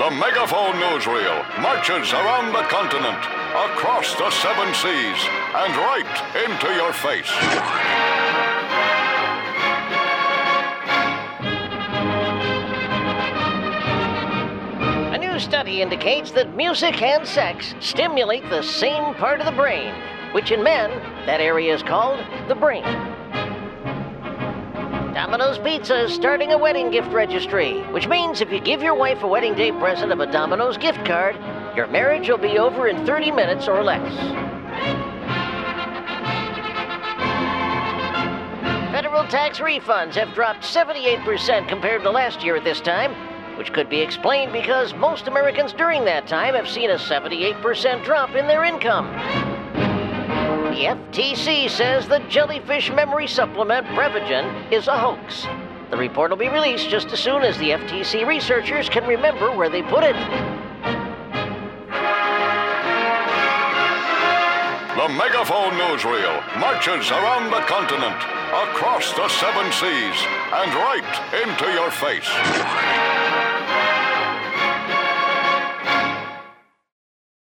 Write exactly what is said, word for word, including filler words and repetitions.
The Megaphone Newsreel marches around the continent, across the seven seas, and right into your face. A new study indicates that music and sex stimulate the same part of the brain, which in men, that area is called the brain. Domino's Pizza is starting a wedding gift registry, which means if you give your wife a wedding day present of a Domino's gift card, your marriage will be over in thirty minutes or less. Federal tax refunds have dropped seventy-eight percent compared to last year at this time, which could be explained because most Americans during that time have seen a seventy-eight percent drop in their income. The F T C says the jellyfish memory supplement Prevagen is a hoax. The report will be released just as soon as the F T C researchers can remember where they put it. The Megaphone Newsreel marches around the continent, across the seven seas, and right into your face.